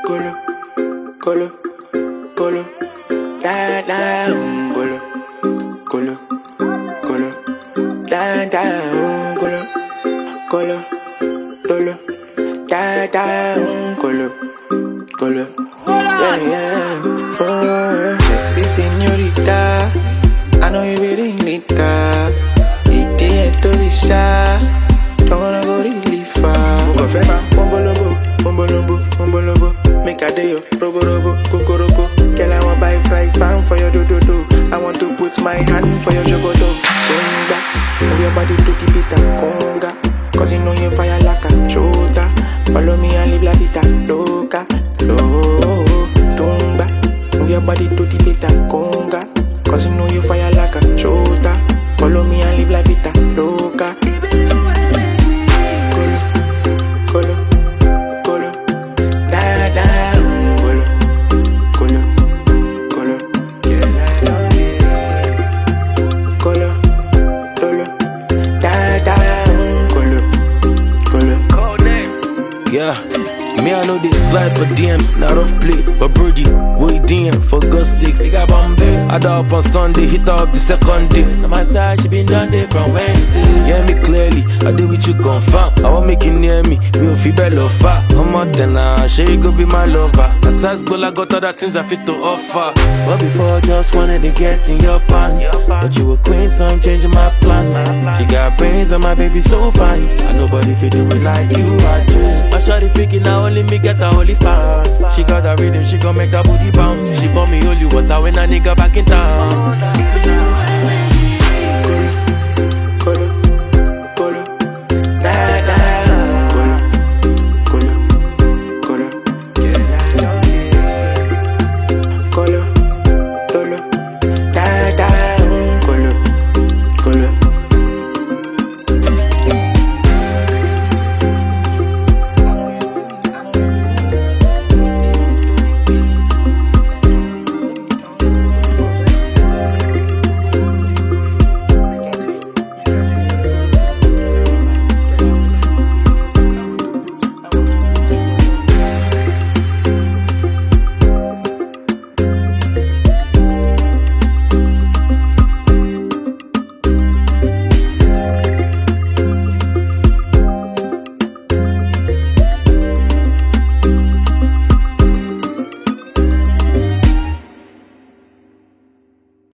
Colo, colo, colo, da da, colo, colo, colo, da da, colo, colo, colo, da da, colo, colo, yeah yeah. Oh, sexy señorita, I know you really need that. It's to be shy, don't wanna go really far. Confirma, bombolombo, make a day, robo, kokoroko. Girl, I want buy fry pan for your do. I want to put my hand for your jogoto. Conga, move your body to keep it a conga. Cause you know you fire like a chota. Follow me and live la vida loca, tumba. Move your body to keep it a conga. Cause you know you fire like a chota. Follow me and live la vida loca. Colo, da da, colo, yeah, I love it. Colo, da da, colo. Yeah, me I know this slide for DMs, not off play. But Brody, we DM for God's sakes, he got Bombay. I dial up on Sunday, hit up the second day. On my side, she been done there from Wednesday. Yeah, me clearly, I did with you confirm. I want make you near me, we will feel better far. I'm more than sure you go be my lover. My size goal, I got other things I fit to offer. But before, just wanted to get in your pants. But you were queen, so I'm changing my plans. She got brains and my baby so fine. And nobody fit do it like you, I do. My shawty freaking now, only me get a holy fan. She got a rhythm, she gon' make that booty bounce. She bought me holy water when a nigga back in town.